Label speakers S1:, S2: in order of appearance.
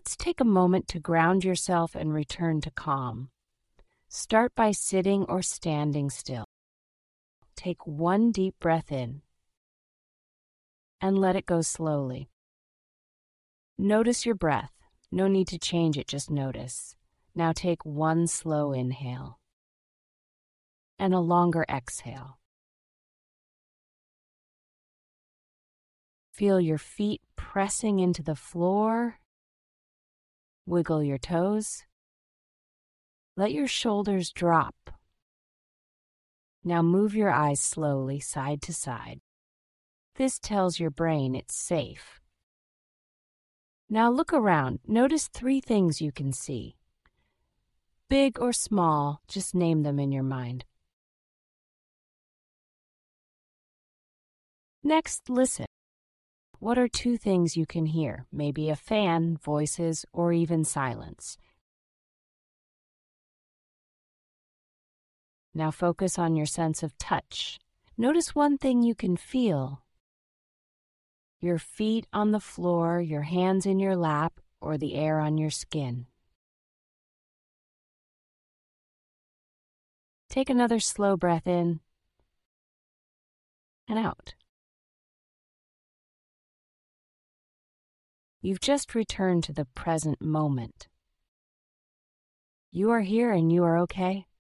S1: let's take a moment to ground yourself and return to calm. Start by sitting or standing still. Take one deep breath in and let it go slowly. Notice your breath. No need to change it, just notice. Now take one slow inhale and a longer exhale. Feel your feet pressing into the floor. Wiggle your toes. Let your shoulders drop. Now move your eyes slowly side to side. This tells your brain it's safe. Now look around. Notice 3 things you can see. Big or small, just name them in your mind. Next, listen. What are 2 things you can hear? Maybe a fan, voices, or even silence. Now focus on your sense of touch. Notice one thing you can feel. Your feet on the floor, your hands in your lap, or the air on your skin. Take another slow breath in and out. You've just returned to the present moment. You are here and you are okay.